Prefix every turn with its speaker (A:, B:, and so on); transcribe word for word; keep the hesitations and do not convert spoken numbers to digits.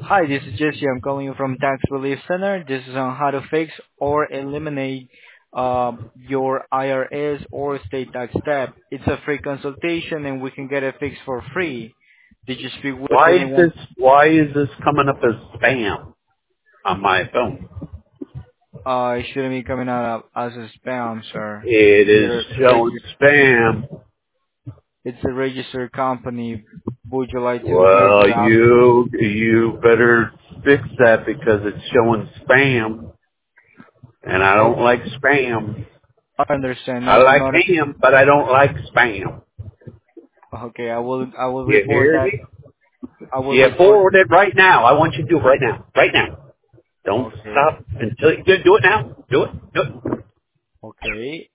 A: Hi, this is Jesse. I'm calling you from Tax Relief Center. This is on how to fix or eliminate uh, your I R S or state tax debt. It's a free consultation and we can get it fixed for free. Did you speak with
B: Why is
A: anyone?
B: this, why is this coming up as spam on my phone?
A: Uh, it shouldn't be coming out as a spam, sir.
B: It is
A: We're
B: showing
A: regi-
B: spam.
A: it's a registered company. Would you like to hear
B: Well,
A: the options?
B: you, you better fix that because it's showing spam and I
A: Oh,
B: don't like spam.
A: I understand.
B: I
A: Not,
B: like
A: not
B: ham, but I don't like spam.
A: a, okay. I will, I will
B: You
A: report
B: hear
A: that.
B: me?
A: I will
B: Yeah,
A: report.
B: forward it right now. I want you to do it right now. Right now. Don't
A: Okay.
B: stop until you do it now. Do it. Do it.
A: Okay.